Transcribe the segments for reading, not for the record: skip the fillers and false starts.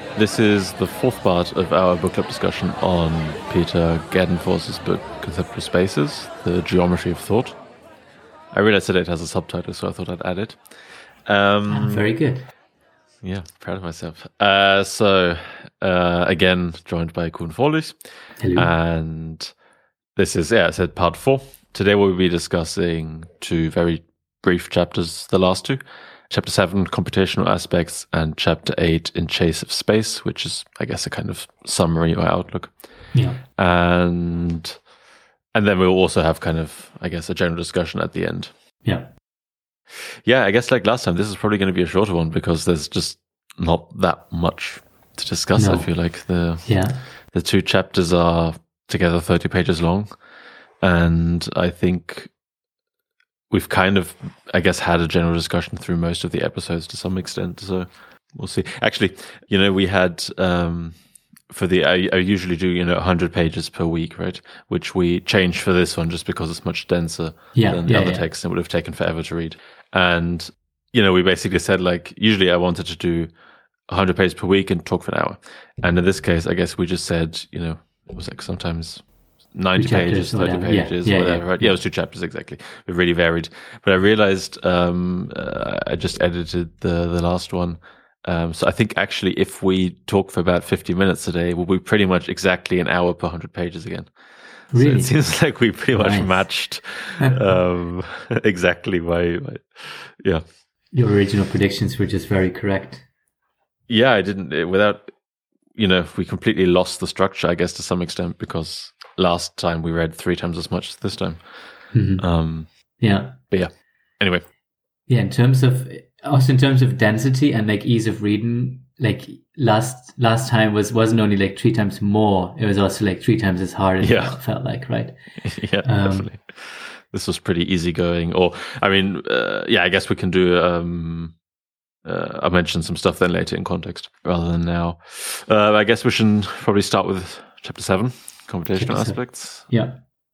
This is the fourth part of our book club discussion on Peter Gadenforce's book Conceptual Spaces, The Geometry of Thought. I realized today it has a subtitle, so I thought I'd add it. Very good. Yeah, proud of myself. Again, joined by Koen Vorlich. Hello. And this is, I said part 4. Today we'll be discussing 2 very brief chapters, the last 2. Chapter 7, Computational Aspects, and Chapter 8, In Chase of Space, which is, I guess, a kind of summary or outlook. Yeah. And then we'll also have kind of, I guess, a general discussion at the end. Yeah. Yeah, I guess like last time, this is probably going to be a shorter one because there's just not that much to discuss. No. I feel like the 2 chapters are together 30 pages long. And I think we've kind of, I guess, had a general discussion through most of the episodes to some extent. So we'll see. Actually, we had, I usually do, 100 pages per week, right? Which we changed for this one just because it's much denser than the other texts and it would have taken forever to read. And, we basically said, like, usually I wanted to do 100 pages per week and talk for an hour. And in this case, I guess we just said, it was like sometimes 90 pages, 30 pages, whatever, right? Yeah, it was 2 chapters, exactly. It really varied. But I realized I just edited the last one. So I think actually if we talk for about 50 minutes today, we'll be pretty much exactly an hour per 100 pages again. Really? So it seems like we pretty much matched exactly my. Your original predictions were just very correct. Yeah, I didn't, we completely lost the structure, I guess, to some extent, because last time we read 3 times as much as this time. Mm-hmm. But yeah, anyway. Yeah, in terms of density and like ease of reading, like last time wasn't only like 3 times more, it was also like 3 times as hard as it felt like, right? Yeah, definitely. This was pretty easygoing. Or, I guess we can do, I'll mention some stuff then later in context rather than now. I guess we should probably start with Chapter 7, Computational Aspects. Yeah.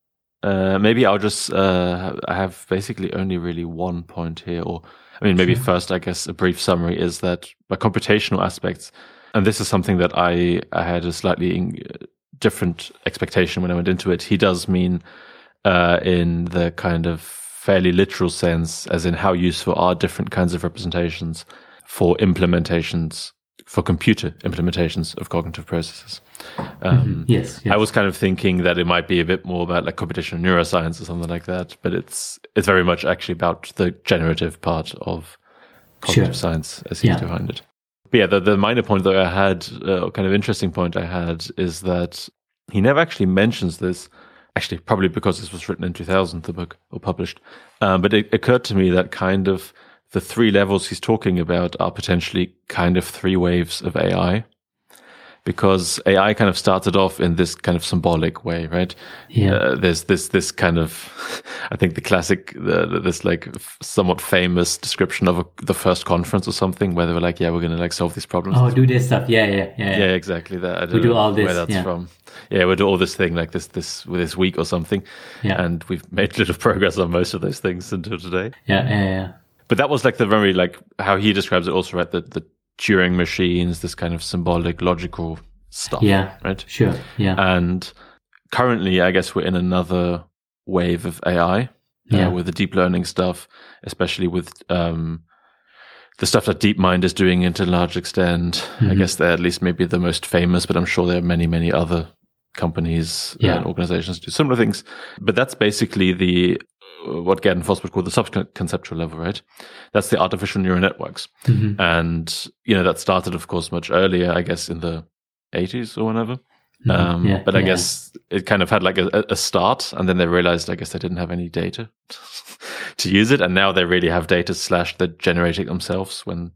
Maybe I'll just, I have basically only really one point here, or, maybe first, I guess, a brief summary is that by computational aspects, and this is something that I had a slightly different expectation when I went into it, he does mean in the kind of fairly literal sense, as in how useful are different kinds of representations for implementations, for computer implementations of cognitive processes. Yes. I was kind of thinking that it might be a bit more about like computational neuroscience or something like that, but it's very much actually about the generative part of cognitive science as he defined it. But yeah, the minor point that I had, kind of interesting point I had, is that he never actually mentions this. Actually, probably because this was written in 2000, the book, or published. But it occurred to me that kind of the 3 levels he's talking about are potentially kind of 3 waves of AI. Because AI kind of started off in this kind of symbolic way, right? Yeah. There's this kind of, I think the classic, this like somewhat famous description of the first conference or something, where they were like, we're going to like solve these problems. Oh, do this stuff. Yeah, exactly that. I don't we do know all this. Where that's from. Yeah, we'll do all this thing like this week or something. Yeah. And we've made little progress on most of those things until today. Yeah. But that was like the very, like, how he describes it also, right? The Turing machines, this kind of symbolic, logical stuff. Yeah. Right? Sure. Yeah. And currently, I guess we're in another wave of AI with the deep learning stuff, especially with the stuff that DeepMind is doing to a large extent. I guess they're at least maybe the most famous, but I'm sure there are many, many other companies and organizations do similar things. But that's basically what Gadenforce would call the sub-conceptual level, right? That's the artificial neural networks. And, that started, of course, much earlier, I guess, in the 80s or whenever. But I guess it kind of had like a start, and then they realized, I guess, they didn't have any data to use it. And now they really have data / they're generating themselves when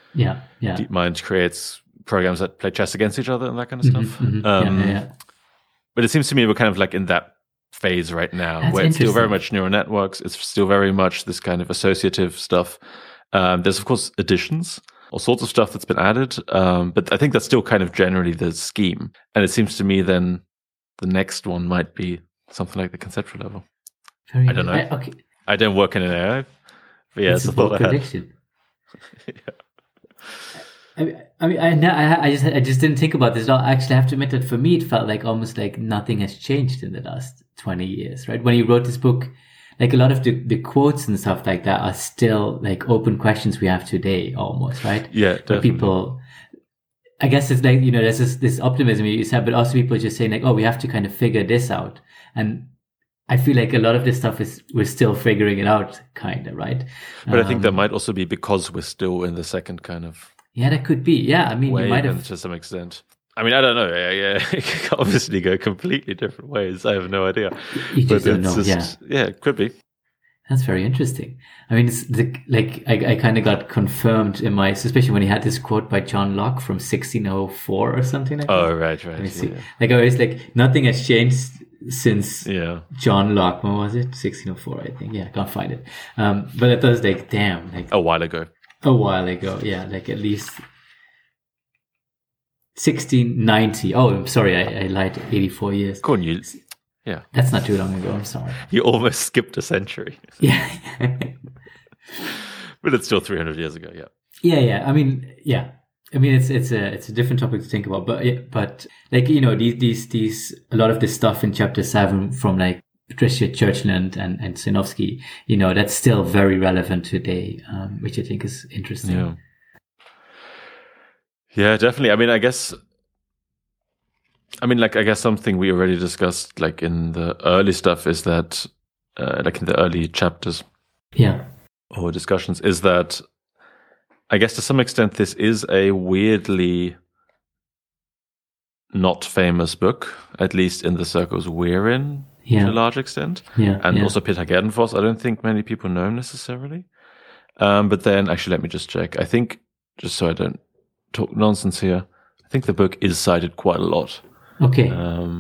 DeepMind creates programs that play chess against each other and that kind of stuff. But it seems to me we're kind of like in that phase right now, where it's still very much neural networks. It's still very much this kind of associative stuff. There's, of course, additions, all sorts of stuff that's been added. But I think that's still kind of generally the scheme. And it seems to me then the next one might be something like the conceptual level. I don't know. I don't work in an AI. But yeah, it's a thought I had. I just didn't think about this. I actually have to admit that for me, it felt like almost like nothing has changed in the last 20 years, right? When you wrote this book, like a lot of the quotes and stuff like that are still like open questions we have today almost, right? Yeah, definitely. People, I guess it's like, there's this optimism you said, but also people just saying like, oh, we have to kind of figure this out. And I feel like a lot of this stuff we're still figuring it out, kind of, right? But I think that might also be because we're still in the second kind of... Yeah, that could be. Yeah, I mean, you might have... to some extent. I mean, I don't know. Yeah, it could obviously go completely different ways. I have no idea. You just don't know, Yeah, it could be. That's very interesting. I mean, it's I kind of got confirmed in my suspicion when he had this quote by John Locke from 1604 or something like that. Oh, right. Let me see. Like, I always like, nothing has changed since John Locke. When was it? 1604, I think. Yeah, I can't find it. But it was like, damn. Like, a while ago, yeah. Like, at least 1690. Oh, I'm sorry. I lied. 84 years. Go on, yeah. That's not too long ago. I'm sorry. You almost skipped a century. Yeah. But it's still 300 years ago, yeah. Yeah. I mean, yeah. I mean, it's a different topic to think about, but like, these a lot of this stuff in chapter 7 from like Patricia Churchland and Sinofsky, that's still very relevant today, which I think is interesting. Yeah, definitely. I mean, I guess something we already discussed, like in the early stuff, is that, like in the early chapters, or discussions, is that I guess to some extent this is a weirdly not famous book, at least in the circles we're in, to a large extent. And also Peter Gerdenfors, I don't think many people know necessarily. But then, actually, let me just check. I think, just so I don't talk nonsense here, I think the book is cited quite a lot. Okay.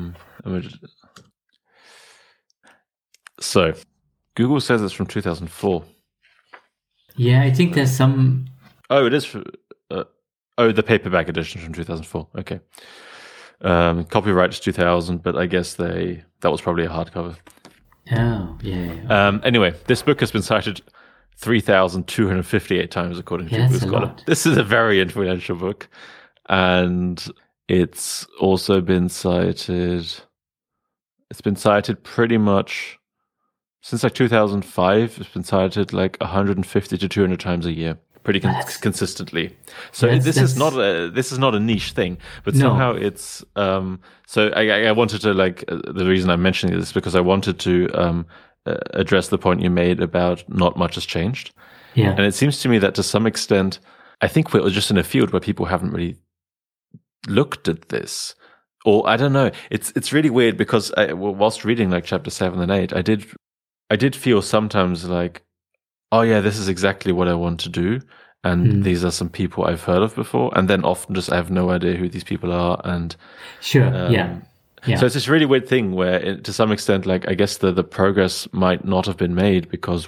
So, Google says it's from 2004. Yeah, I think there's some... Oh, it is. The paperback edition from 2004. Okay. Copyright is 2000, but I guess that was probably a hardcover. Oh, yeah. Anyway, this book has been cited 3,258 times according to Google Scholar. This is a very influential book, and it's also been cited. It's been cited pretty much since like 2005. It's been cited like 150 to 200 times a year. Pretty consistently. So this is not a niche thing, but somehow it's so I wanted to the reason I'm mentioning this is because I wanted to address the point you made about not much has changed. Yeah. And it seems to me that to some extent, I think we're just in a field where people haven't really looked at this. Or I don't know. It's really weird because whilst reading like chapter 7 and 8, I did feel sometimes like, oh yeah, this is exactly what I want to do. And these are some people I've heard of before. And then often just I have no idea who these people are. And Yeah. So it's this really weird thing where to some extent, like, I guess the progress might not have been made because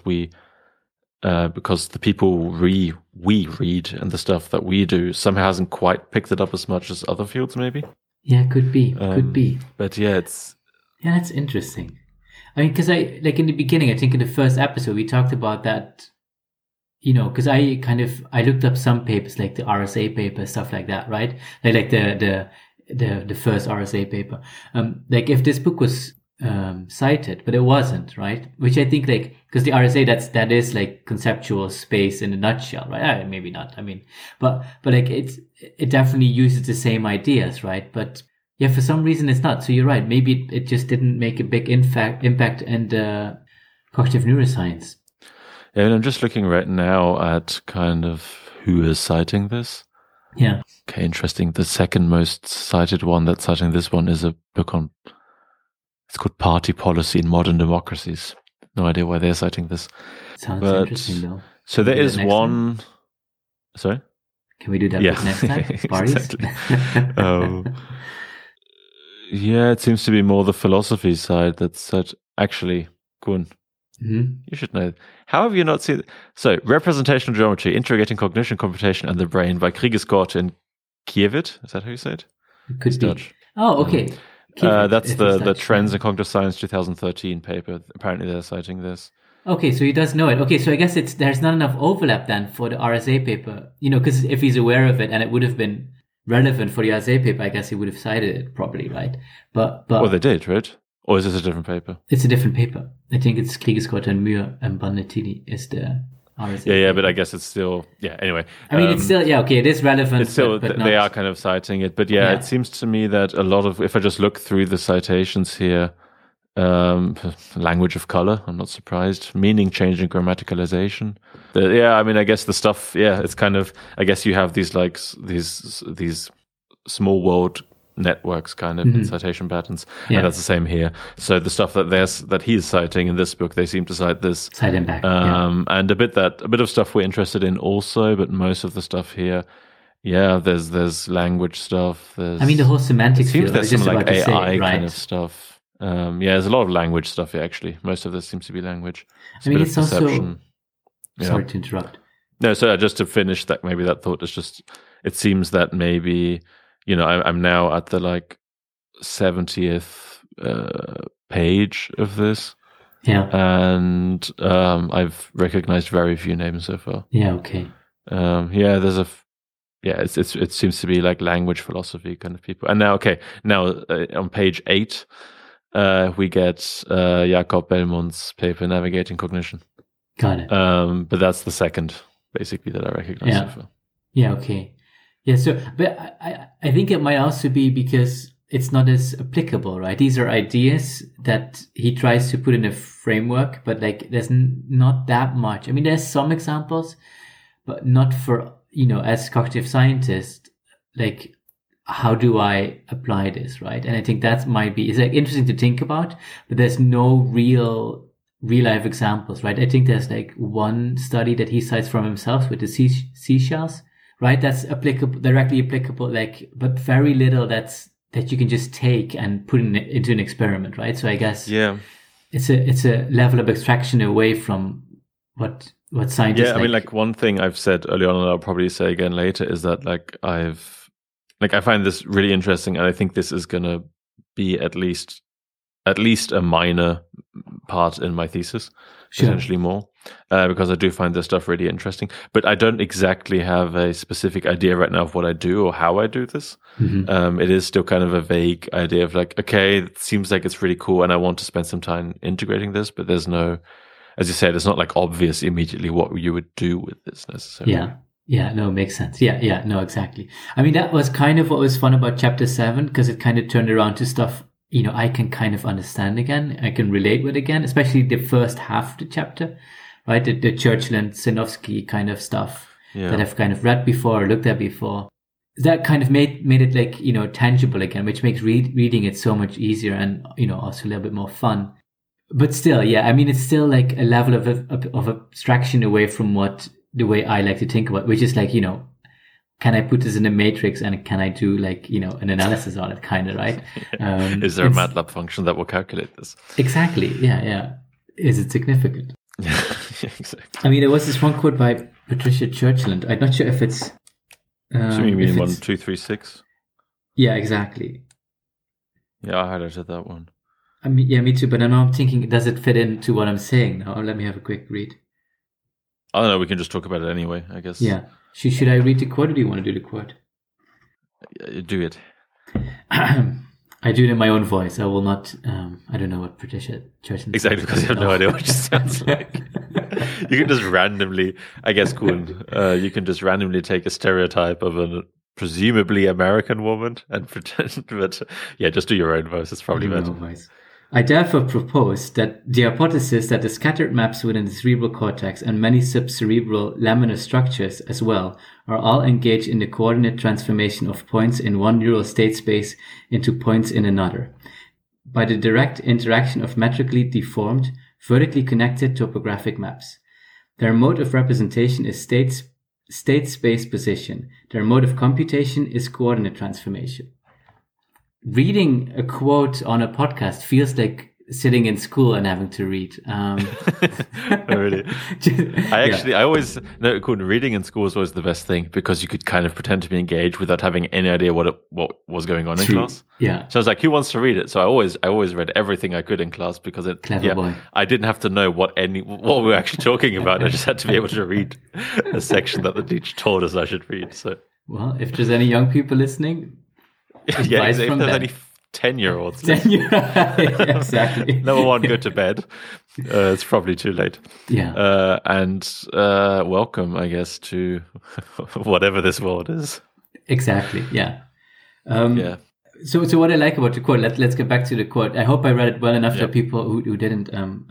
because the people we read and the stuff that we do somehow hasn't quite picked it up as much as other fields maybe. Yeah, could be. But yeah, that's interesting. I mean, because in the beginning, I think in the first episode, we talked about that, because I looked up some papers, like the RSA paper, stuff like that, right? Like the first RSA paper. Like if this book was cited, but it wasn't, right? Which I think because the RSA, that is like conceptual space in a nutshell, right? Maybe not. I mean, but like it definitely uses the same ideas, right? But yeah, for some reason it's not. So you're right. Maybe it just didn't make a big impact in cognitive neuroscience. Yeah, and I'm just looking right now at kind of who is citing this. Yeah. Okay, interesting. The second most cited one that's citing this one is a book on, it's called Party Policy in Modern Democracies. No idea why they're citing this. Sounds interesting though. So there is one... Time? Sorry? Can we do that book next time? Exactly. Yeah, it seems to be more the philosophy side that's said, actually, Gun, you should know. How have you not seen... So, Representational Geometry, Interrogating Cognition, Computation, and the Brain by Kriegeskorte and Kiewit. Is that how you say it? It could be. Dutch. Oh, okay. That's the Trends in Cognitive Science 2013 paper. Apparently they're citing this. Okay, so he does know it. Okay, so I guess there's not enough overlap then for the RSA paper, because if he's aware of it and it would have been relevant for the RSA paper, I guess he would have cited it properly, right? But well, they did, right? Or is this a different paper? It's a different paper. I think it's Kliegeskott and Muir and Bonnettini is the RSA. Yeah, but I guess it's still, anyway. I mean, it's still, okay, it is relevant. It's still, but they are kind of citing it. But it seems to me that a lot of, if I just look through the citations here, language of color, I'm not surprised. Meaning changing grammaticalization. I mean, I guess the stuff, it's kind of, I guess you have these like, these small world networks kind of citation patterns, and that's the same here. So the stuff that he's citing in this book, they seem to cite this, cite him back, and a bit of stuff we're interested in also, but most of the stuff here, there's language stuff. I mean, the whole semantics field. There's some like AI kind of stuff. There's a lot of language stuff here. Actually, most of this seems to be language. I mean, it's also. Sorry to interrupt. No, so just to finish that, maybe that thought is just. It seems that maybe. I'm now at the like 70th page of this. Yeah. And I've recognized very few names so far. Yeah, okay. There's it seems to be like language philosophy kind of people. And now on page 8 we get Jakob Belmont's paper Navigating Cognition. Got it. But that's the second basically that I recognize so far. Yeah, okay. Yeah, so, but I think it might also be because it's not as applicable, right? These are ideas that he tries to put in a framework, but like there's not that much. I mean, there's some examples, but not for, as cognitive scientist, like how do I apply this, right? And I think that it's like interesting to think about, but there's no real life examples, right? I think there's like one study that he cites from himself with the seashells. Right, that's directly applicable, like, but very little that you can just take and put into an experiment, right? So I guess it's a level of abstraction away from what scientists. Yeah, I mean, like one thing I've said early on, and I'll probably say again later, is that like I find this really interesting, and I think this is gonna be at least a minor part in my thesis, potentially more. Because I do find this stuff really interesting, but I don't exactly have a specific idea right now of what I do or how I do this. It is still kind of a vague idea of like, okay, it seems like it's really cool and I want to spend some time integrating this, but there's no, as you said, it's not like obvious immediately what you would do with this necessarily. Yeah, no, it makes sense. Yeah, no, exactly. I mean, that was kind of what was fun about chapter 7, because it kind of turned around to stuff, I can kind of understand again, I can relate with again, especially the first half of the chapter. Right, the Churchill and Sinofsky kind of stuff that I've kind of read before or looked at before. That kind of made it like, tangible again, which makes reading it so much easier and, also a little bit more fun. But still, I mean, it's still like a level of abstraction away from the way I like to think about, which is like, can I put this in a matrix and can I do like, an analysis on it kind of, right? Is there a MATLAB function that will calculate this? Exactly. Yeah. Is it significant? Yeah, exactly. I mean, there was this one quote by Patricia Churchill, and I'm not sure if it's. So you mean 1236? Yeah, exactly. Yeah, I highlighted that one. I mean, yeah, me too. But now I'm thinking, does it fit into what I'm saying now? Let me have a quick read. I don't know. We can just talk about it anyway, I guess. Yeah. Should I read the quote, or do you want to do the quote? Do it. I do it in my own voice. I will not. I don't know what Patricia Churchill. Exactly, because you have no idea what she sounds like. You can just randomly, I guess, Kuhn. You can just randomly take a stereotype of a presumably American woman and pretend, but just do your own voice. It's probably better. Voice. I therefore propose that the hypothesis that the scattered maps within the cerebral cortex and many subcerebral laminar structures as well are all engaged in the coordinate transformation of points in one neural state space into points in another, by the direct interaction of metrically deformed, vertically connected topographic maps. Their mode of representation is state space position. Their mode of computation is coordinate transformation. Reading a quote on a podcast feels like sitting in school and having to read. Oh, really? I always reading in school was always the best thing because you could kind of pretend to be engaged without having any idea what was going on in class. Yeah. So I was like, who wants to read it? So I always read everything I could in class because boy. I didn't have to know what we were actually talking about. I just had to be able to read a section that the teacher told us I should read. So, well, if there's any young people listening, if there's any 10-year-olds. Exactly. Number one, go to bed. It's probably too late. Yeah. And welcome, I guess, to whatever this world is. Exactly. Yeah. Yeah. So what I like about the quote, let's get back to the quote. I hope I read it well enough that people who didn't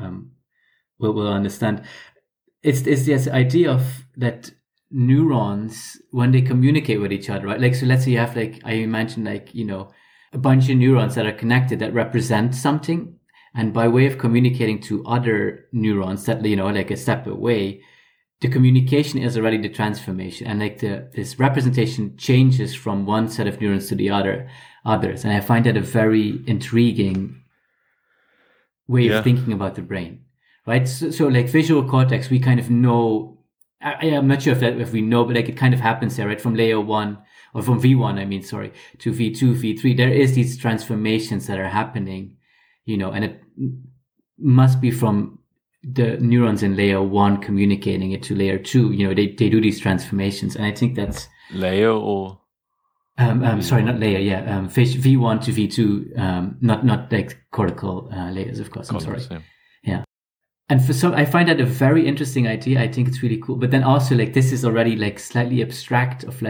will understand. It's this idea of that neurons, when they communicate with each other, right? Like, so let's say you have I imagine a bunch of neurons that are connected that represent something, and by way of communicating to other neurons that a step away, the communication is already the transformation, and this representation changes from one set of neurons to the others, and I find that a very intriguing way of thinking about the brain, right? So like visual cortex, we kind of know. I'm not sure if we know, but it kind of happens there, right? From layer 1. Or from V1, to V2, V3, there is these transformations that are happening, and it must be from the neurons in layer 1 communicating it to layer 2. They do these transformations, and I think that's layer or sorry, not layer. Yeah, V1 to V2, not like cortical layers, of course. I'm sorry. Yeah. And for some, I find that a very interesting idea. I think it's really cool. But then also, this is already slightly abstract of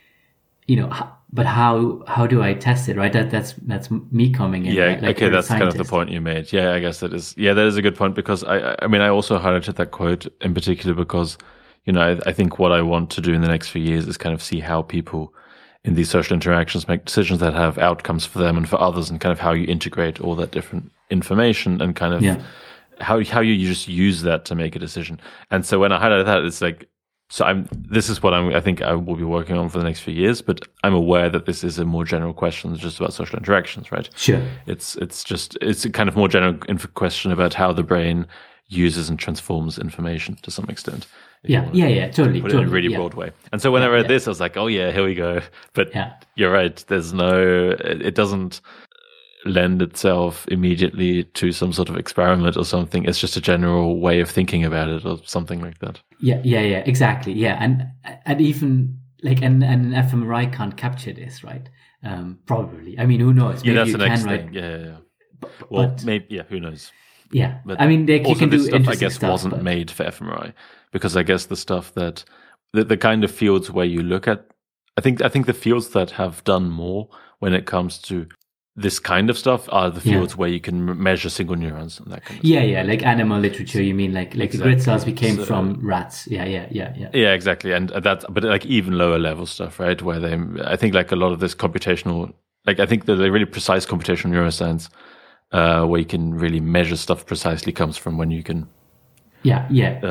but how do I test it, right? That's me coming in. Yeah, right? okay, that's kind of the point you made. Yeah, I guess that is a good point because I also highlighted that quote in particular because, I think what I want to do in the next few years is kind of see how people in these social interactions make decisions that have outcomes for them and for others, and kind of how you integrate all that different information and kind of how you just use that to make a decision. And so when I highlighted that, it's this is what I think I will be working on for the next few years, but I'm aware that this is a more general question than just about social interactions, right? Sure. It's a kind of more general question about how the brain uses and transforms information to some extent. Totally. Put it in a really broad way. And so when I read this, I was like, oh yeah, here we go. But you're right. It doesn't lend itself immediately to some sort of experiment or something. It's just a general way of thinking about it or something like that. Yeah, exactly. Yeah, and even an fMRI can't capture this, right? Probably. Who knows? Maybe that's the next thing. Yeah. Maybe. Who knows? Yeah, but you can do stuff. I guess wasn't made for fMRI because I guess the stuff that the kind of fields where you look at, I think the fields that have done more when it comes to this kind of stuff are the fields where you can measure single neurons and that kind of stuff. Yeah, like animal literature, you mean like exactly. The grid cells came from rats. Yeah. Yeah, exactly. And that's, but even lower level stuff, right? Where I think a lot of this computational, I think the really precise computational neuroscience, where you can really measure stuff precisely comes from when you can. Yeah,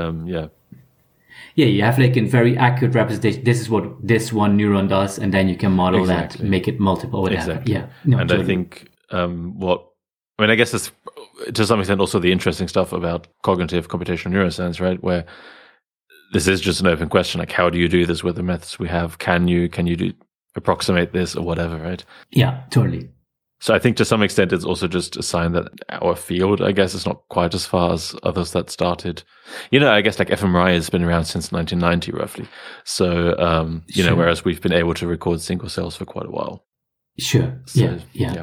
you have a very accurate representation. This is what this one neuron does, and then you can model that, make it multiple, whatever. Exactly. Yeah. No, and totally. I think I guess that's to some extent also the interesting stuff about cognitive computational neuroscience, right? Where this is just an open question, how do you do this with the methods we have? Can you approximate this or whatever, right? Yeah, totally. So I think to some extent it's also just a sign that our field, I guess, is not quite as far as others that started. I guess fMRI has been around since 1990 roughly. So, whereas we've been able to record single cells for quite a while. Sure. So, yeah.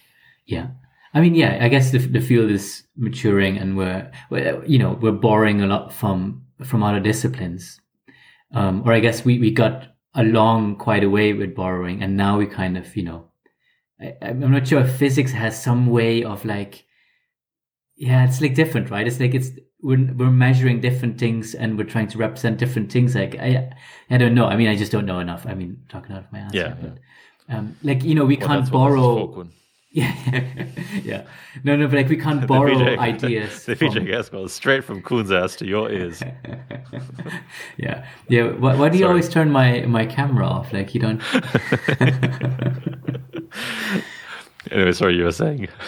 I guess the field is maturing and we're borrowing a lot from other disciplines. Or I guess we got along quite a way with borrowing, and now we kind of, I'm not sure if physics has some way of it's different, right? It's we're measuring different things and we're trying to represent different things. I don't know. I just don't know enough. Talking out of my ass. Yeah. But, we can't borrow. Yeah. No, but we can't borrow ideas. The feature gas goes straight from Kuhn's ass to your ears. Yeah. Why do you always turn my camera off? You don't. Anyway, sorry, you were saying.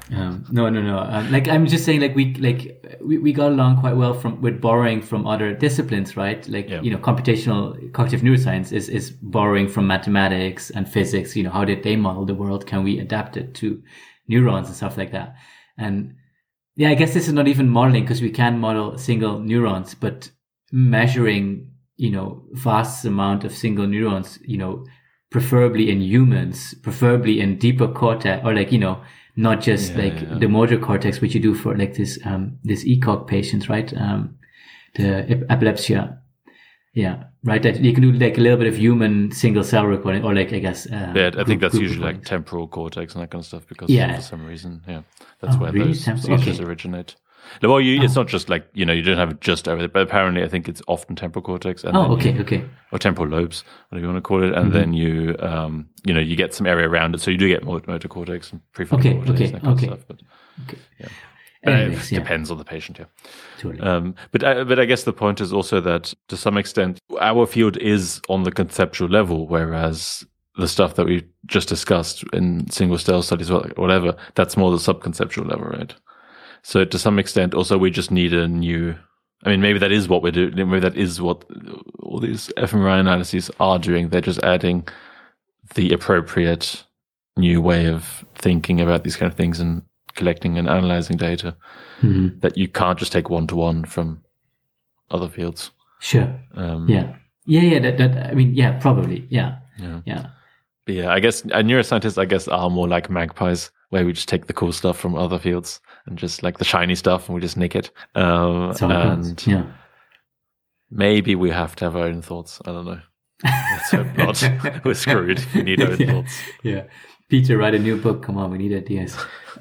No. Like I'm just saying, like we got along quite well with borrowing from other disciplines, right? Like computational cognitive neuroscience is borrowing from mathematics and physics. How did they model the world? Can we adapt it to neurons and stuff like that? And yeah, I guess this is not even modeling because we can model single neurons, but measuring vast amount of single neurons, preferably in humans, preferably in deeper cortex, or not just the motor cortex, which you do for like this ECOG patients, right? The epilepsy. Yeah, right. That you can do like a little bit of human single cell recording, or like I guess. I think that's usually like temporal cortex and that kind of stuff because for some reason, that's where those seizures originate. Well, it's not just like you don't have it just over there, but apparently I think it's often temporal cortex. And or temporal lobes, whatever you want to call it, and then you you get some area around it, so you do get motor cortex and prefrontal cortex and that kind of stuff. But but it depends on the patient, Totally. But I guess the point is also that to some extent our field is on the conceptual level, whereas the stuff that we just discussed in single cell studies, whatever, that's more the subconceptual level, right? So to some extent, also we just need a new. I mean, maybe that is what we're doing. Maybe that is what all these fMRI analyses are doing. They're just adding the appropriate new way of thinking about these kind of things and collecting and analyzing data that you can't just take one-to-one from other fields. Sure. Yeah. That I mean, yeah, probably. Yeah. But I guess neuroscientists, are more like magpies, where we just take the cool stuff from other fields and just like the shiny stuff, and we just nick it. And maybe we have to have our own thoughts. I don't know. Let's hope not. We're screwed. We need our own thoughts. Yeah. Peter, write a new book. Come on, we need ideas.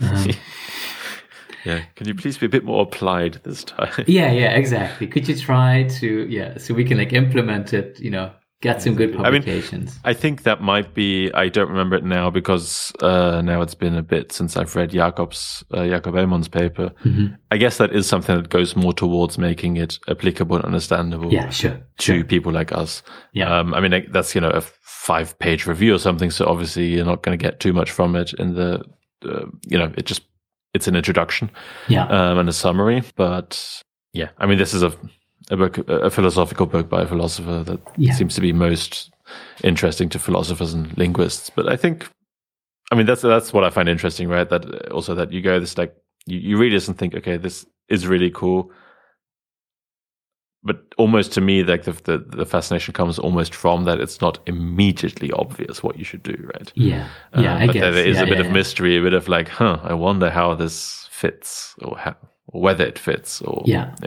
Can you please be a bit more applied this time? Yeah, exactly. Could you try to, so we can like implement it, get some good publications. I think that might be, I don't remember it now because now it's been a bit since I've read Jakob Ellmann's paper. I guess that is something that goes more towards making it applicable and understandable to people like us. I mean, that's, a 5-page review or something. So obviously you're not going to get too much from it in the, it's an introduction and a summary. But I mean, this is a book, a philosophical book by a philosopher that seems to be most interesting to philosophers and linguists. But I think, I mean, that's what I find interesting, right? That also that you go this like you read this and think, okay, this is really cool. But almost to me, like the fascination comes almost from that it's not immediately obvious what you should do, right? I guess there is a bit of mystery, a bit of like, I wonder how this fits, or whether it fits, or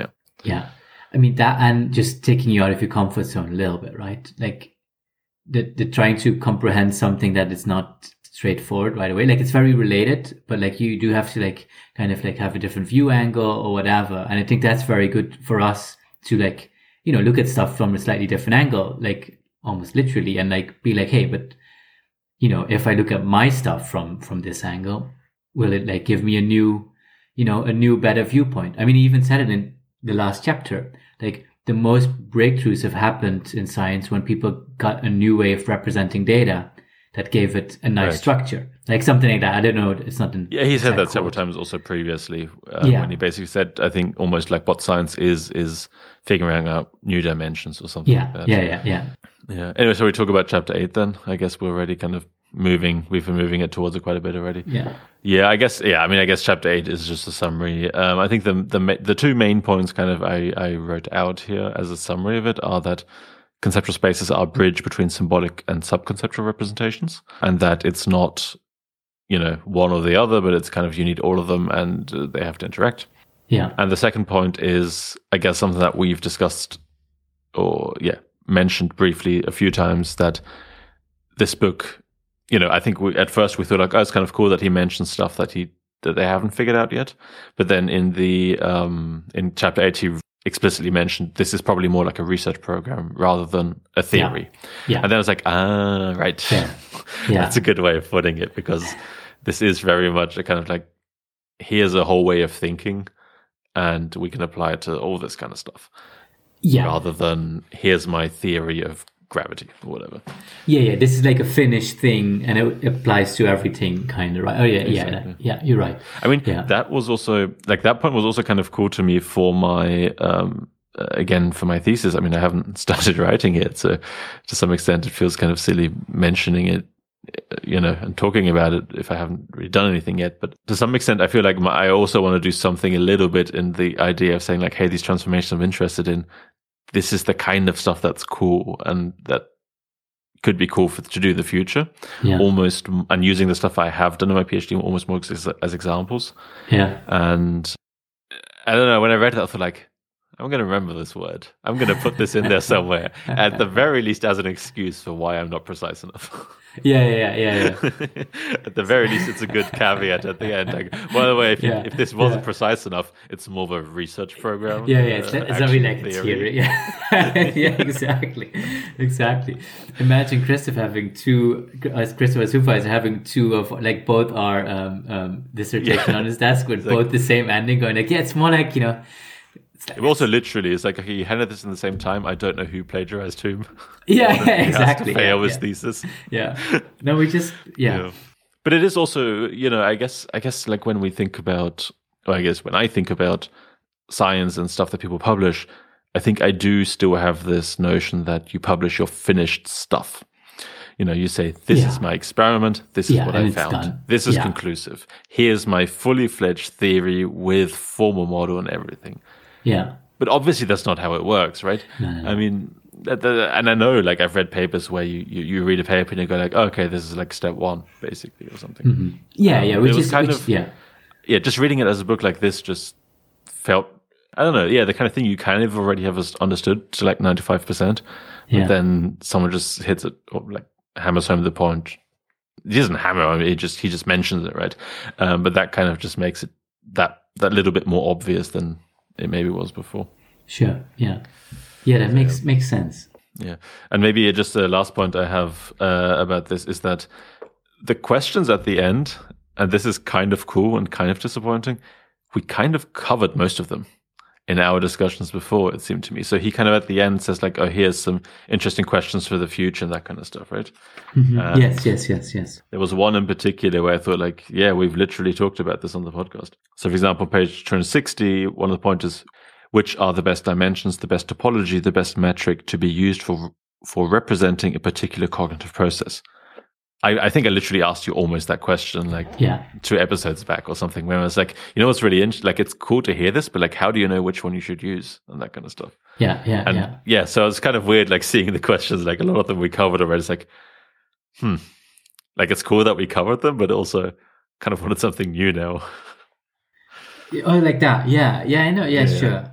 I mean, that, and just taking you out of your comfort zone a little bit, right? Like the trying to comprehend something that is not straightforward right away. Like it's very related, but like you do have to like kind of like have a different view angle or whatever. And I think that's very good for us to like, look at stuff from a slightly different angle, like almost literally, and like be like, hey, but if I look at my stuff from this angle, will it like give me a new, better viewpoint? I mean, he even said it in the last chapter, like the most breakthroughs have happened in science when people got a new way of representing data that gave it a nice structure, like something like that. I don't know. It's not in. Yeah, he said that several times also previously when he basically said, I think almost like what science is figuring out new dimensions or something like that. Yeah. Anyway, so we talk about chapter 8 then. I guess we're already kind of moving. We've been moving it towards it quite a bit already. Yeah. I guess chapter 8 is just a summary. I think the two main points kind of I wrote out here as a summary of it are that conceptual spaces are a bridge between symbolic and subconceptual representations, and that it's not, one or the other, but it's kind of you need all of them and they have to interact. And the second point is, I guess, something that we've discussed or mentioned briefly a few times, that this book, I think at first we thought like, it's kind of cool that he mentions stuff that they haven't figured out yet. But then in the in chapter 8, he explicitly mentioned this is probably more like a research program rather than a theory. And then I was like, right. That's a good way of putting it, because this is very much a kind of like, here's a whole way of thinking and we can apply it to all this kind of stuff. Rather than here's my theory of gravity or whatever. Yeah. This is like a finished thing, and it applies to everything, kind of, right? Oh, yeah, exactly. Yeah. You're right. I mean, that was also like that point was also kind of cool to me for my again for my thesis. I mean, I haven't started writing yet, so to some extent, it feels kind of silly mentioning it, and talking about it if I haven't really done anything yet. But to some extent, I feel like I also want to do something a little bit in the idea of saying like, hey, these transformations I'm interested in, this is the kind of stuff that's cool and that could be cool to do in the future. Yeah. Almost, and using the stuff I have done in my PhD almost more as examples. Yeah. And I don't know, when I read it, I thought like, I'm going to remember this word. I'm going to put this in there somewhere, at the very least as an excuse for why I'm not precise enough. Yeah. At the very least, it's a good caveat at the end. Like, by the way, if this wasn't precise enough, it's more of a research program. It's not really like a theory. Yeah, exactly. Imagine Christopher having Christopher supervisor having two of like both our dissertation on his desk with both the same ending, going like, it's more like It also literally is like he handed this in the same time. I don't know who plagiarized whom. Yeah, exactly. Has to fail his thesis. Yeah. No, we just But it is also, I guess like when we think about, or I guess when I think about science and stuff that people publish, I think I do still have this notion that you publish your finished stuff. You say, this is my experiment. This is what I found. Done. This is conclusive. Here's my fully fledged theory with formal model and everything. Yeah. But obviously that's not how it works, right? No. I mean, and I know, like, I've read papers where you read a paper and you go like, oh, okay, this is like step one, basically, or something. Mm-hmm. Yeah. Just reading it as a book like this just felt, I don't know, the kind of thing you kind of already have understood to like 95%. But then someone just hits it, or like hammers home the point. He doesn't hammer on it, he just mentions it, right? But that kind of just makes it that little bit more obvious than it maybe was before. Sure. Yeah, that makes sense. Yeah. And maybe just the last point I have about this is that the questions at the end, and this is kind of cool and kind of disappointing, we kind of covered most of them in our discussions before, it seemed to me. So he kind of at the end says like, oh, here's some interesting questions for the future and that kind of stuff, right? Mm-hmm. Yes. There was one in particular where I thought like, yeah, we've literally talked about this on the podcast. So for example, page 260, one of the points is, which are the best dimensions, the best topology, the best metric to be used for representing a particular cognitive process? I think I literally asked you almost that question like 2 episodes back or something, where I was like, what's really interesting? Like, it's cool to hear this, but like, how do you know which one you should use and that kind of stuff? Yeah. So it's kind of weird, like seeing the questions, like a lot of them we covered already. It's like, like it's cool that we covered them, but also kind of wanted something new now. Oh, like that. Yeah, I know. Yeah, sure.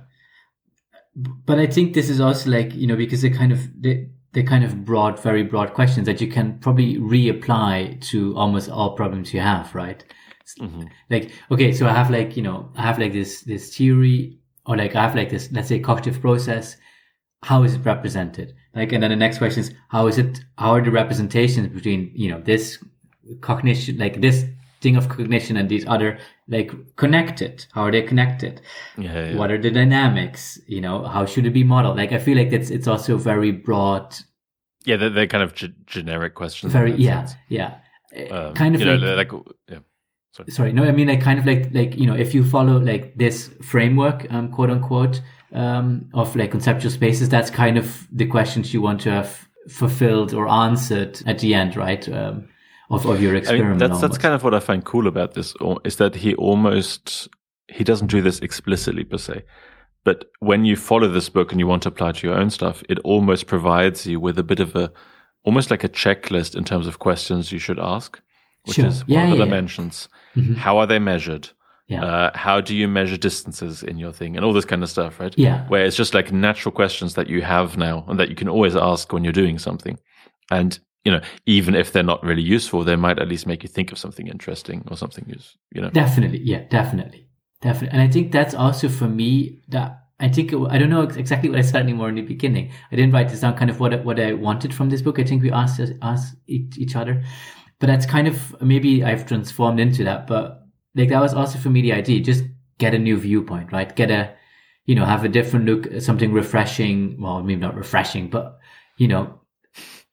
But I think this is also like, because they're kind of very broad questions that you can probably reapply to almost all problems you have, right? Mm-hmm. Like, okay, so I have like, I have like this theory, or like I have like this, let's say, cognitive process. How is it represented? Like, and then the next question is, how are the representations between, this cognition, like this thing of cognition and these other, like, connected? How are they connected? Yeah. What are the dynamics? How should it be modeled? Like, I feel like it's also very broad. Yeah, they're kind of generic questions. Very, yeah. Kind of like Sorry, no, I mean, like, kind of like, if you follow like this framework, quote unquote, of like conceptual spaces, that's kind of the questions you want to have fulfilled or answered at the end, right? Of your experiment. I mean, that's kind of what I find cool about this, is that he doesn't do this explicitly per se, but when you follow this book and you want to apply to your own stuff, it almost provides you with a bit of almost like a checklist in terms of questions you should ask, which is what are the dimensions, how are they measured, how do you measure distances in your thing, and all this kind of stuff, right? Yeah. Where it's just like natural questions that you have now and that you can always ask when you're doing something, and even if they're not really useful, they might at least make you think of something interesting or something Definitely. And I think that's also for me that I don't know exactly what I said anymore in the beginning. I didn't write this down, kind of what I wanted from this book. I think we asked each other, but that's kind of, maybe I've transformed into that. But like, that was also for me the idea, just get a new viewpoint, right? Get have a different look, something refreshing. Well, maybe not refreshing, but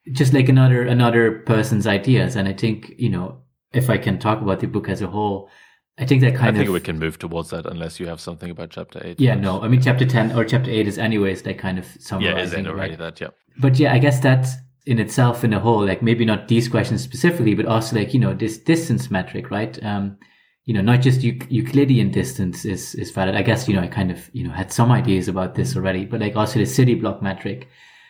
just like another person's ideas. And I think, if I can talk about the book as a whole, I think that I think we can move towards that unless you have something about chapter 8. Yeah, no, I mean, chapter 10 or chapter 8 is anyways like kind of summarizing. Yeah, is it already that, yeah. But yeah, I guess that's in itself in a whole, like maybe not these questions specifically, but also like, this distance metric, right? Not just Euclidean distance is valid. I guess, I kind of, had some ideas about this already, but like also the city block metric.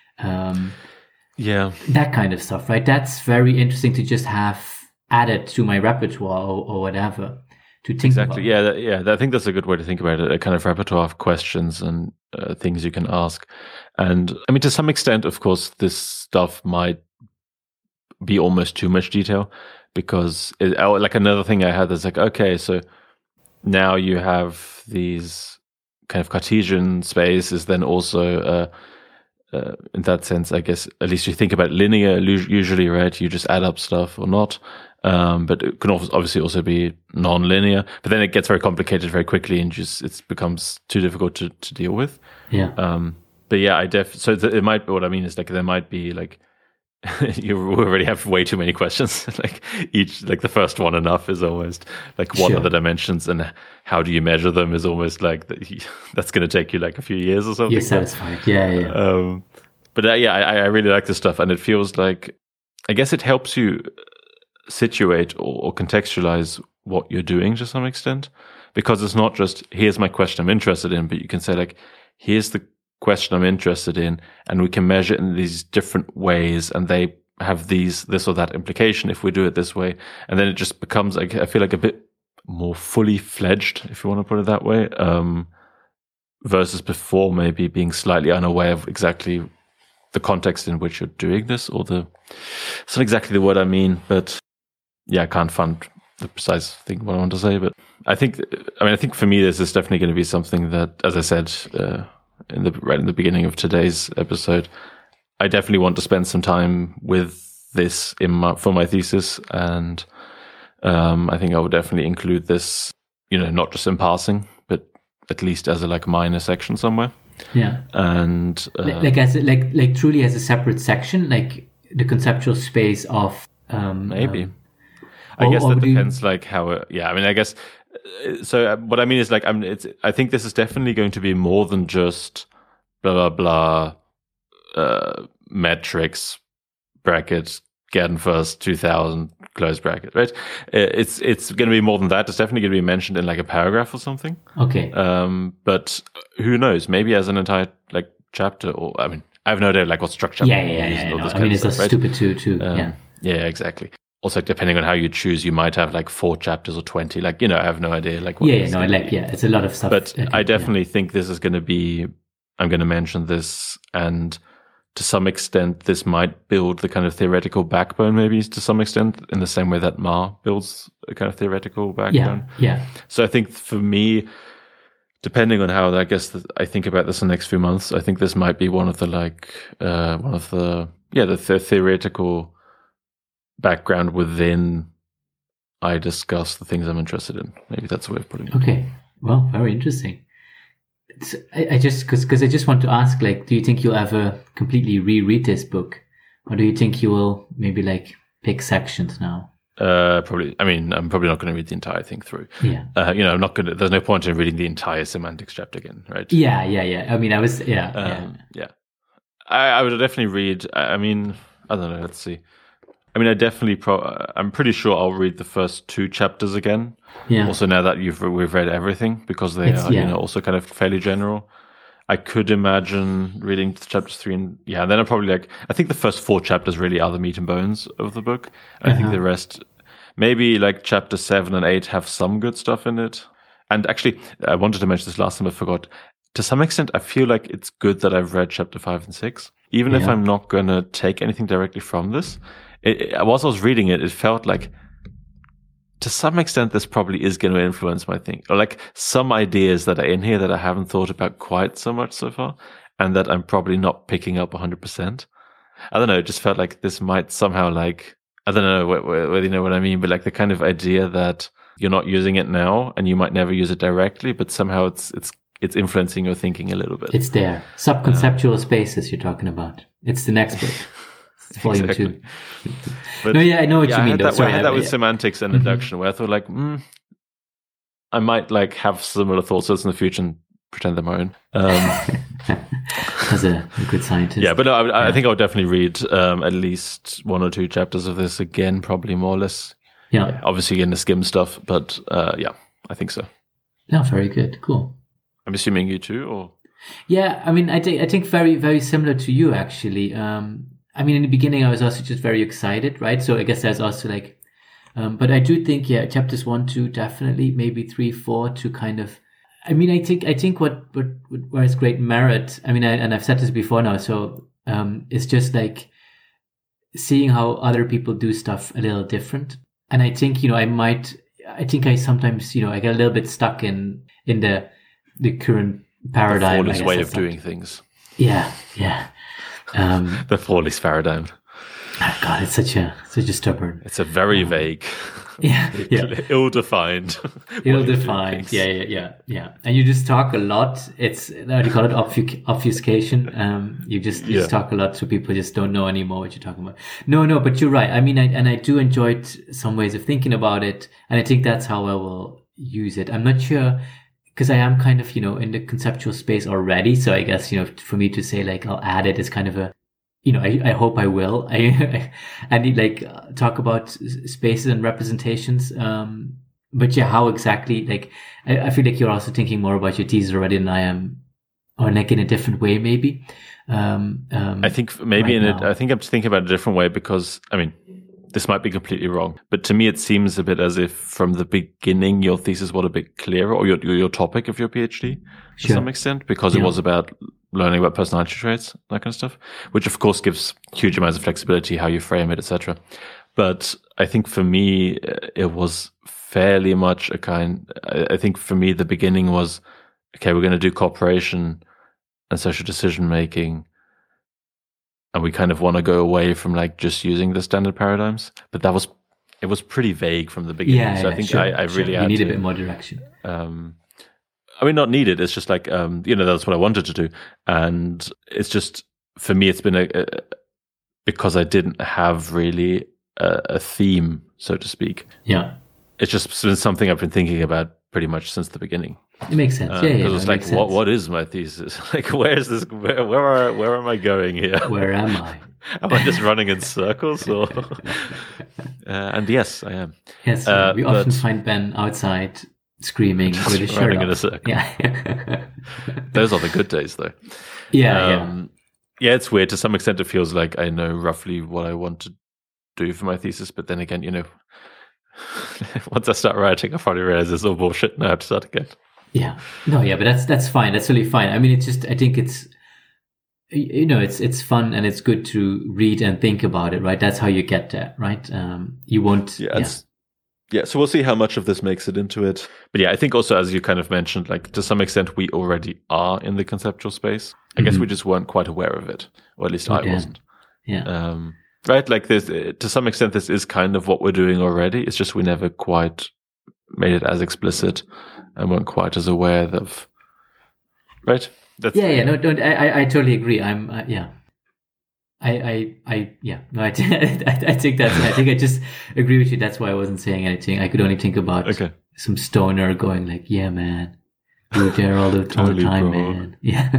Yeah. That kind of stuff, right? That's very interesting to just have added to my repertoire or whatever to think exactly. about. Yeah. I think that's a good way to think about it. A kind of repertoire of questions and things you can ask. And I mean, to some extent, of course, this stuff might be almost too much detail because like another thing I had is like, okay, so now you have these kind of Cartesian space is then also in that sense, I guess, at least you think about linear usually, right? You just add up stuff or not. But it can obviously also be non-linear. But then it gets very complicated very quickly and it becomes too difficult to deal with. Yeah. But yeah, so it might, what I mean is like there might be like, you already have way too many questions. Like the first one enough is almost like what are the dimensions and how do you measure them is almost like that's going to take you like a few years or something. You're satisfied. Yeah. But I really like this stuff, and it feels like, I guess it helps you situate or contextualize what you're doing to some extent, because it's not just here's my question I'm interested in, but you can say like here's the question I'm interested in, and we can measure it in these different ways, and they have this or that implication if we do it this way, and then it just becomes like, I feel like a bit more fully fledged, if you want to put it that way, versus before maybe being slightly unaware of exactly the context in which you're doing this, or it's not exactly the word I mean, but yeah, I can't find the precise thing what I want to say, but I think for me this is definitely going to be something that, as I said right in the beginning of today's episode, I definitely want to spend some time with this for my thesis, and I think I would definitely include this, not just in passing, but at least as a like minor section somewhere. Yeah, and like truly as a separate section, like the conceptual space of maybe. I guess that depends, like how. I guess. So what I mean is like I think this is definitely going to be more than just blah blah blah metrics brackets Gerdon first 2000 close bracket, right? It's going to be more than that. It's definitely going to be mentioned in like a paragraph or something. Okay. But who knows? Maybe as an entire like chapter, or I mean, I have no idea like what structure. Yeah. I mean, it's just stupid too. Yeah, exactly. Also, depending on how you choose, you might have like 4 chapters or 20. Like, I have no idea. Like, it's a lot of stuff. But I definitely think this is going to be. I'm going to mention this, and to some extent, this might build the kind of theoretical backbone, maybe to some extent, in the same way that Ma builds a kind of theoretical backbone. Yeah. So I think for me, depending on how I guess I think about this in the next few months, I think this might be one of the theoretical background within I discuss the things I'm interested in. Maybe that's a way of putting it. Okay. Well, very interesting. I just because I just want to ask, like, do you think you'll ever completely reread this book, or do you think you will maybe like pick sections now? Probably. I mean, I'm probably not going to read the entire thing through. Yeah. I'm not going to. There's no point in reading the entire semantics chapter again, right? Yeah. I mean, I was. Yeah. I would definitely read. I mean, I don't know. Let's see. I mean, I'm pretty sure I'll read the first 2 chapters again. Yeah. Also, now that we've read everything, because they are, also kind of fairly general. I could imagine reading chapters 3 and then I'll probably I think the first 4 chapters really are the meat and bones of the book. I think the rest, maybe like chapter 7 and 8 have some good stuff in it. And actually, I wanted to mention this last time, I forgot. To some extent, I feel like it's good that I've read chapter 5 and 6, even if I'm not going to take anything directly from this. Whilst I was reading it, it felt like, to some extent, this probably is going to influence my thinking, or like some ideas that are in here that I haven't thought about quite so much so far, and that I'm probably not picking up 100%. I don't know. It just felt like this might somehow I don't know whether you know what I mean, but like the kind of idea that you're not using it now and you might never use it directly, but somehow it's influencing your thinking a little bit. It's there. Subconceptual spaces you're talking about. It's the next book. It's volume Exactly. 2. But No, yeah, I know what you I mean. had Though. that, Sorry, I had that with yeah. semantics and induction, where I thought like, I might like have similar thoughts in the future and pretend they're my own. As a good scientist. Yeah, but no, I think I'll definitely read at least 1 or 2 chapters of this again, probably more or less. Yeah. Obviously in the skim stuff, but yeah, I think so. No, very good. Cool. I'm assuming you too, or? Yeah, I mean, I think very, very similar to you, actually. I mean, in the beginning, I was also just very excited, right? So I guess there's also like, but I do think, yeah, chapters 1, 2, definitely, maybe 3, 4 to kind of, I mean, I think what has great merit, I mean, and I've said this before now, so, it's just like seeing how other people do stuff a little different. And I think, I sometimes, I get a little bit stuck in the current paradigm. The Fawley's way of doing things. Yeah. The Fawley's paradigm. Oh God, it's such a stubborn. It's a very vague, ill-defined. Ill-defined. Yeah. And you just talk a lot. It's how do you call it? Obfuscation. You just talk a lot, so people just don't know anymore what you're talking about. No, but you're right. I mean, I do enjoy some ways of thinking about it, and I think that's how I will use it. I'm not sure, because I am kind of, in the conceptual space already. So I guess, for me to say like I'll add it is kind of a, I hope I will. I need like talk about spaces and representations. But yeah, how exactly, like, I feel like you're also thinking more about your thesis already than I am, or like in a different way, maybe. I think maybe I think I'm thinking about it a different way because, I mean, this might be completely wrong, but to me it seems a bit as if from the beginning your thesis was a bit clearer, or your topic of your PhD to some extent, because it was about learning about personality traits, that kind of stuff, which of course gives huge amounts of flexibility how you frame it, etc. But I think for me it was fairly much I think for me the beginning was, okay, we're going to do cooperation and social decision making, and we kind of want to go away from like just using the standard paradigms. But it was pretty vague from the beginning. Yeah, so I think I really had you need to, a bit more direction. I mean, not needed. It's just like, that's what I wanted to do. And it's just, for me, it's been because I didn't have really a theme, so to speak. Yeah. It's just been something I've been thinking about pretty much since the beginning. It makes sense. Because it's like, what is my thesis? Like, where is this? Where am I going here? Where am I? Am I just running in circles? Or and yes, I am. Yes, we often find Ben outside screaming with his shirt running off. in a circle. Yeah. Those are the good days, though. Yeah. Yeah, it's weird. To some extent, it feels like I know roughly what I want to do for my thesis, but then again, once I start writing, I probably realize it's all bullshit. Now I have to start again. Yeah. No, yeah, but that's fine. That's really fine. I mean, it's just, I think it's, it's fun and it's good to read and think about it, right? That's how you get there, right? You won't. Yeah. So we'll see how much of this makes it into it. But yeah, I think also, as you kind of mentioned, like to some extent, we already are in the conceptual space. I guess we just weren't quite aware of it, or at least I wasn't. Yeah. Right. Like this, to some extent, this is kind of what we're doing already. It's just we never quite made it as explicit and weren't quite as aware of. Right. No, I totally agree. I think I just agree with you. That's why I wasn't saying anything. I could only think about some stoner going like, yeah, man, you're there all the time, man. Yeah.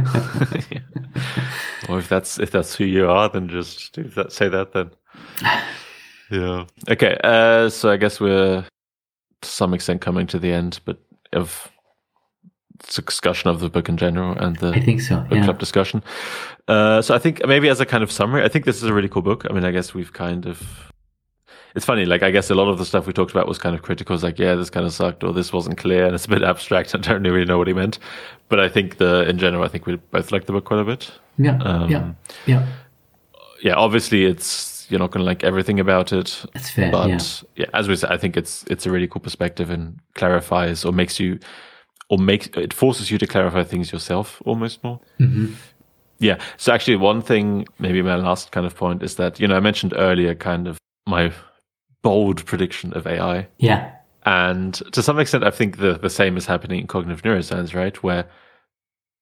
Or if that's who you are, then just say that then. Yeah. Okay. So I guess we're to some extent coming to the end, but of discussion of the book in general and the I think so, book club discussion. So I think maybe as a kind of summary, I think this is a really cool book. I mean, I guess we've kind of, it's funny, like I guess a lot of the stuff we talked about was kind of critical. It's like, yeah, this kind of sucked, or this wasn't clear, and it's a bit abstract. I don't really know what he meant. But I think in general, I think we both like the book quite a bit. Yeah. Yeah, obviously you're not going to like everything about it. That's fair. But yeah, as we said, I think it's a really cool perspective and clarifies or it forces you to clarify things yourself almost more. Mm-hmm. Yeah. So actually one thing, maybe my last kind of point is that, I mentioned earlier kind of my bold prediction of AI. Yeah. And to some extent, I think the same is happening in cognitive neuroscience, right? Where,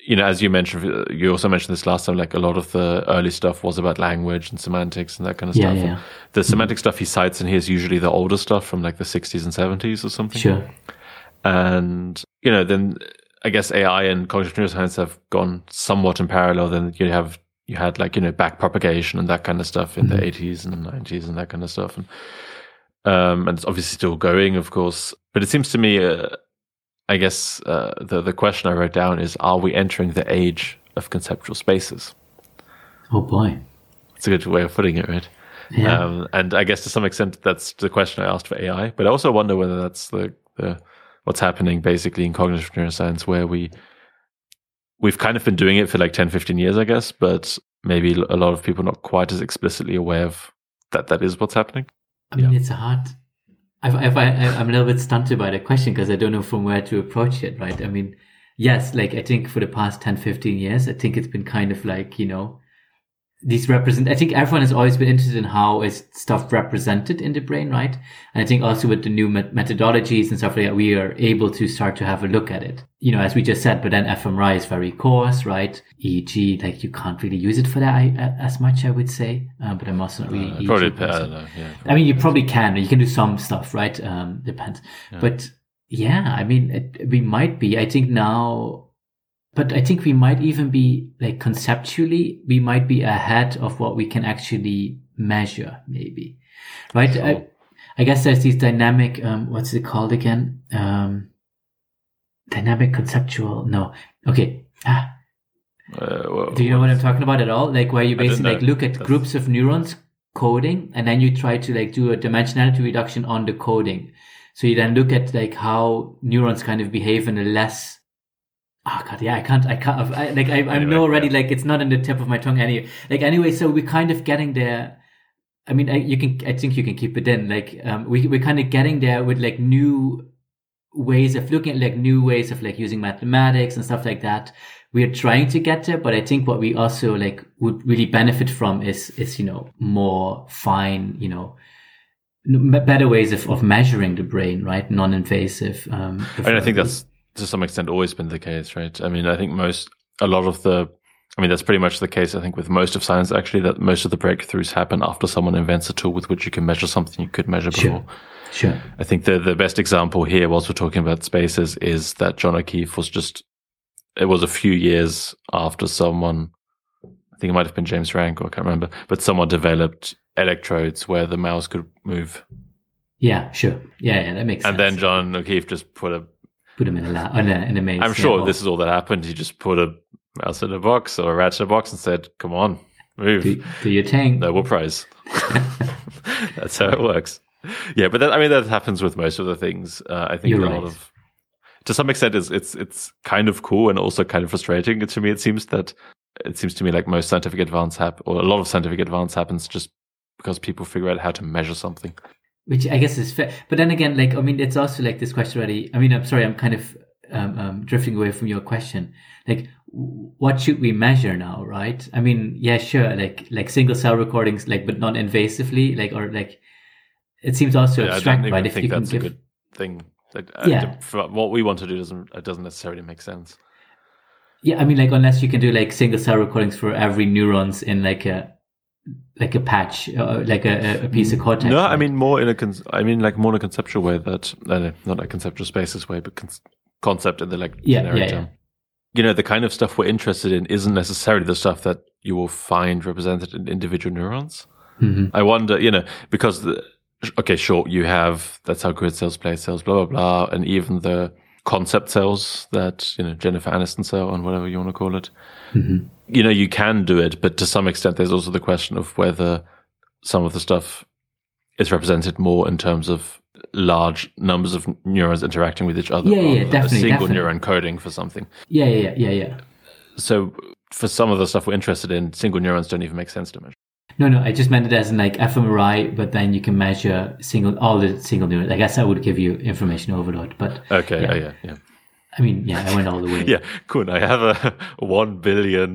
as you mentioned, you also mentioned this last time, like a lot of the early stuff was about language and semantics and that kind of stuff. Yeah. The semantic stuff he cites in here is usually the older stuff from like the 60s and 70s or something. Sure. And, then I guess AI and cognitive neuroscience have gone somewhat in parallel. Then you had like, back propagation and that kind of stuff in the 80s and 90s and that kind of stuff. And it's obviously still going, of course. But it seems to me, I guess the question I wrote down is, are we entering the age of conceptual spaces? Oh, boy. It's a good way of putting it, right? Yeah. And I guess to some extent, that's the question I asked for AI. But I also wonder whether that's the what's happening basically in cognitive neuroscience, where we've kind of been doing it for like 10, 15 years, I guess, but maybe a lot of people not quite as explicitly aware of that is what's happening. I mean, it's a hard... I'm a little bit stunted by the question because I don't know from where to approach it, right? I mean, yes, like I think for the past 10, 15 years, I think it's been kind of like, I think everyone has always been interested in how is stuff represented in the brain, right? And I think also with the new methodologies and stuff like that, we are able to start to have a look at it. As we just said, but then fMRI is very coarse, right? EEG, like you can't really use it for that as much, I would say. But I'm also not really probably, EEG I don't know. Yeah, I mean, you probably can. You can do some stuff, right? Depends. Yeah. But yeah, I mean, we might be. I think now... But I think we might even be, like, conceptually, we might be ahead of what we can actually measure, maybe. Right? Sure. I guess there's these dynamic, what's it called again? Dynamic conceptual, no. Okay. Do you know what I'm talking about at all? Like, where you basically, like, look at groups of neurons coding, and then you try to, like, do a dimensionality reduction on the coding. So you then look at, like, how neurons kind of behave in a less... Oh God, yeah, I can't, I'm know already, like, it's not in the tip of my tongue anyway, so we're kind of getting there. I mean, I think you can keep it in, like, we're kind of getting there with, like, new ways of looking at, like, new ways of, like, using mathematics and stuff like that. We're trying to get there, but I think what we also, like, would really benefit from is, more fine, better ways of measuring the brain, right? Non-invasive. And I think that's, to some extent, always been the case, right? I mean, I think that's pretty much the case, I think, with most of science, actually, that most of the breakthroughs happen after someone invents a tool with which you can measure something you could measure before. Sure. I think the best example here, whilst we're talking about spaces, is that John O'Keefe it was a few years after someone, I think it might have been James Franco, I can't remember, but someone developed electrodes where the mouse could move. Yeah, sure. Yeah, that makes sense. And then John O'Keefe just put him in a maze. I'm sure this is all that happened. He just put a mouse in a box or a rat in a box and said, "Come on, move. Do your thing." Nobel Prize." That's how it works. Yeah, but that happens with most of the things. I think to some extent, it's kind of cool and also kind of frustrating. To me, it seems to me like most scientific advance or a lot of scientific advance happens just because people figure out how to measure something. Which I guess is fair. But then again, like, I mean, it's also like this question already. I mean, I'm sorry, I'm kind of drifting away from your question. Like, what should we measure now, right? I mean, yeah, sure, like single cell recordings, like, but not invasively, like, or like, it seems also abstract, right? I think that's a good thing. For what we want to do doesn't necessarily make sense. Yeah, I mean, like, unless you can do like single cell recordings for every neurons in like a patch, like a piece of cortex. No, right? I mean more in a conceptual way, that not like conceptual spaces way, but concept in the like generic term. The kind of stuff we're interested in isn't necessarily the stuff that you will find represented in individual neurons. Mm-hmm. I wonder, because you have, that's how grid cells, plate cells, blah blah blah, and even the concept cells that Jennifer Aniston cell and whatever you want to call it. Mm-hmm. You can do it, but to some extent, there's also the question of whether some of the stuff is represented more in terms of large numbers of neurons interacting with each other. Yeah, definitely. A single neuron coding for something. Yeah. So for some of the stuff we're interested in, single neurons don't even make sense to measure. No, I just meant it as in like fMRI, but then you can measure all the single neurons. I guess I would give you information overload, but okay, yeah. I mean, yeah, I went all the way. Yeah, cool. I have 100 billion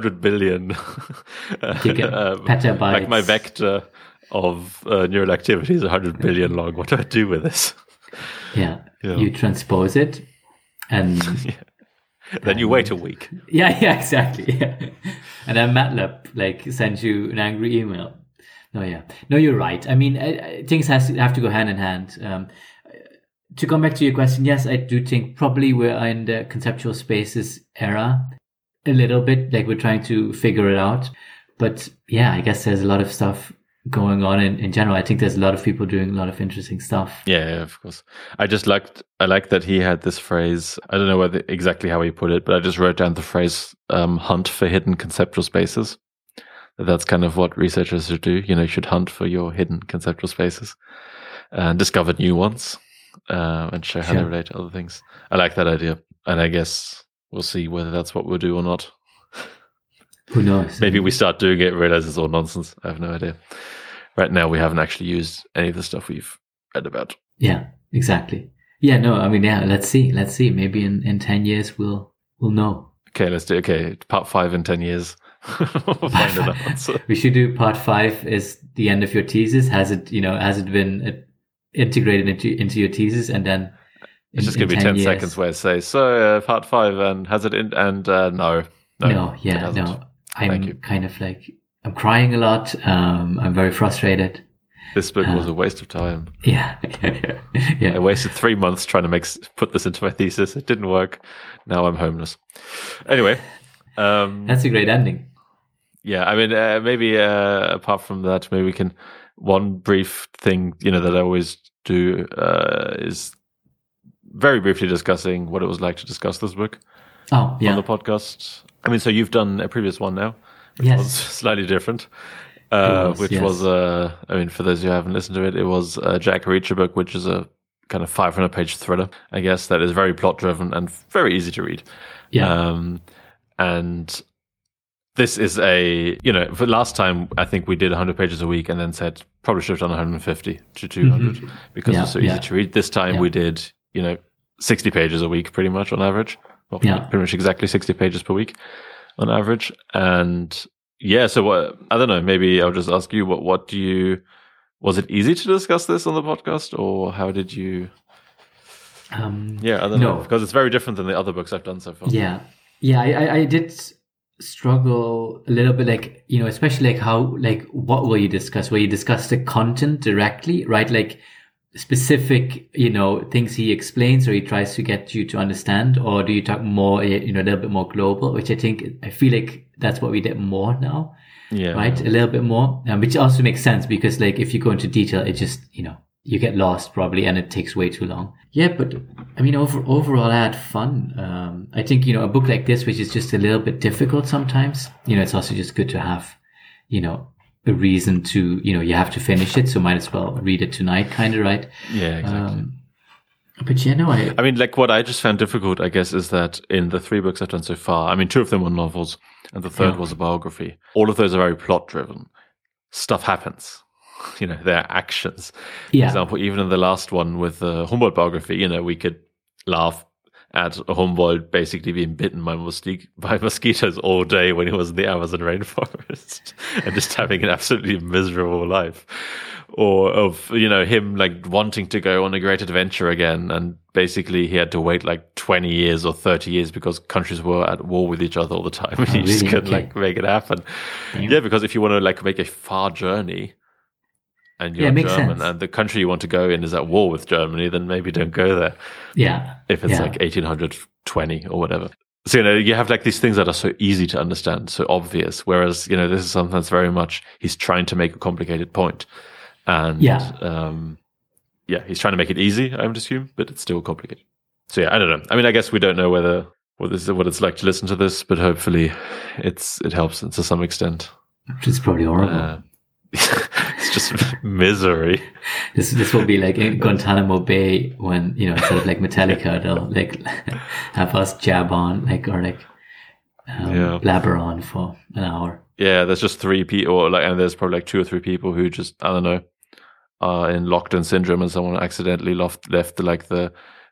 petabytes. Like my vector of neural activity is 100 billion long. What do I do with this? Yeah. You transpose it, and Then you wait a week. Yeah, exactly. Yeah. And then MATLAB like sends you an angry email. No, you're right. I mean, things have to go hand in hand. To come back to your question, yes, I do think probably we're in the conceptual spaces era a little bit, like we're trying to figure it out. But yeah, I guess there's a lot of stuff going on in general. I think there's a lot of people doing a lot of interesting stuff. Yeah, of course. I like that he had this phrase. I don't know exactly how he put it, but I just wrote down the phrase hunt for hidden conceptual spaces. That's kind of what researchers should do. You should hunt for your hidden conceptual spaces and discover new ones and show how they relate to other things. I like that idea. And I guess we'll see whether that's what we'll do or not. Who knows? Maybe we start doing it and realize it's all nonsense. I have no idea. Right now, we haven't actually used any of the stuff we've read about. Yeah, exactly. Yeah, no, I mean, yeah, let's see. Maybe in 10 years, we'll know. Okay, let's do part 5 in 10 years. We'll find an answer. We should do part 5 is the end of your thesis. Has it been integrated into your thesis? And then it's just going to be 10 seconds where it says, so part 5 and has it in, and no. I'm kind of like, I'm crying a lot. I'm very frustrated. This book was a waste of time. Yeah. I wasted 3 months trying to put this into my thesis. It didn't work. Now I'm homeless. Anyway. That's a great ending. Yeah, I mean, maybe apart from that, maybe we can, one brief thing, that I always do is very briefly discussing what it was like to discuss this book on the podcast. I mean, so you've done a previous one now, which was slightly different, was, I mean, for those who haven't listened to it, it was a Jack Reacher book, which is a kind of 500-page thriller, I guess, that is very plot-driven and very easy to read. Yeah. And this is for last time, I think we did 100 pages a week and then said probably should have done 150 to 200 because it's so easy to read. This time we did, 60 pages a week pretty much on average. Well, pretty much exactly 60 pages per week on average. And so what, I don't know, maybe I'll just ask you, was it easy to discuss this on the podcast, or how did you? I don't know, because it's very different than the other books I've done so far. Yeah, I did struggle a little bit, like, especially like how, like, what will you discuss? Will you discuss the content directly, right? Like specific, things he explains or he tries to get you to understand, or do you talk more, a little bit more global, which I feel like that's what we did more now. Yeah. Right. A little bit more, which also makes sense because, like, if you go into detail, it just, you get lost probably and it takes way too long. Yeah. But I mean, overall, I had fun. I think, a book like this, which is just a little bit difficult sometimes, it's also just good to have, a reason to, you have to finish it. So might as well read it tonight, kind of, right? Yeah, exactly. But I mean, like, what I just found difficult, I guess, is that in the 3 books I've done so far, I mean, 2 of them were novels and the third was a biography. All of those are very plot driven. Stuff happens. There are actions. For example, even in the last one with the Humboldt biography, we could laugh at Humboldt basically being bitten by mosquitoes all day when he was in the Amazon rainforest and just having an absolutely miserable life. Or of, him like wanting to go on a great adventure again, and basically he had to wait like 20 years or 30 years because countries were at war with each other all the time. And he just couldn't make it happen. Damn. Yeah, because if you want to like make a far journey and you're German and the country you want to go in is at war with Germany, then maybe don't go there. Yeah. If it's like 1820 or whatever. So, you have like these things that are so easy to understand, so obvious. Whereas, this is sometimes very much, he's trying to make a complicated point. And he's trying to make it easy, I would assume, but it's still complicated. So yeah, I don't know. I mean, I guess we don't know what it's like to listen to this, but hopefully it helps to some extent. It's probably horrible. It's just misery. This will be like in Guantanamo Bay when, instead of like Metallica, they'll like have us jab on blabber on for an hour. Yeah, there's just 3 people, and there's probably like 2 or 3 people who just, I don't know, are in locked-in syndrome, and someone accidentally left like the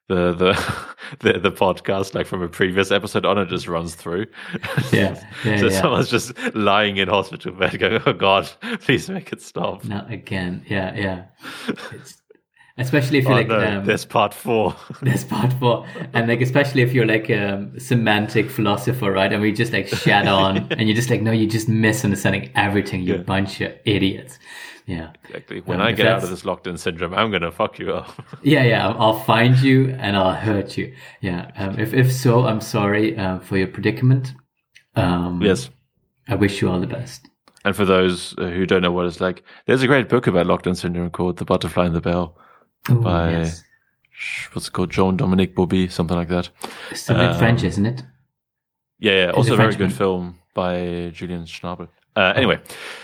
podcast like from a previous episode on, it just runs through. So someone's just lying in hospital bed going, "Oh God, please make it stop." Not again. Yeah. Especially if you're there's part 4. There's part 4, and like especially if you're like a semantic philosopher, right? And we just like shat on, and you're just like, no, you're just misunderstanding everything, you bunch of idiots. Yeah, exactly. When I get out of this locked-in syndrome, I'm gonna fuck you up. yeah. I'll find you and I'll hurt you. Yeah. If so, I'm sorry for your predicament. Yes. I wish you all the best. And for those who don't know what it's like, there's a great book about locked-in syndrome called The Butterfly and the Bell by what's it called, Jean-Dominique Bauby, something like that. It's in French, isn't it? Yeah. Also a very good film by Julian Schnabel. Anyway.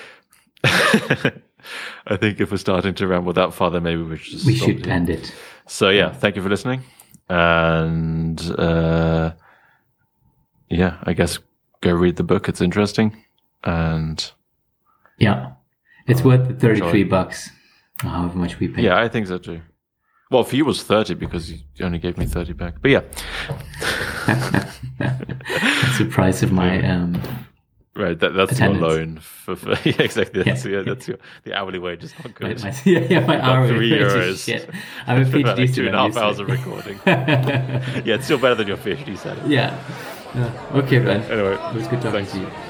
I think if we're starting to ramble that far, then maybe we should end it. So yeah, thank you for listening, and I guess go read the book. It's interesting, and it's worth the $33, however much we pay. Yeah, I think so too. Well, for you it was 30 because you only gave me 30 back. But yeah, that's the price of my. Right, that's your loan for yeah, exactly. That's the hourly wage is not good. My hourly wage is shit. I'm a PhD student. 2.5 hours of recording. Yeah, it's still better than your PhD salary. Yeah. Okay, Ben. Anyway, it was good talking to you.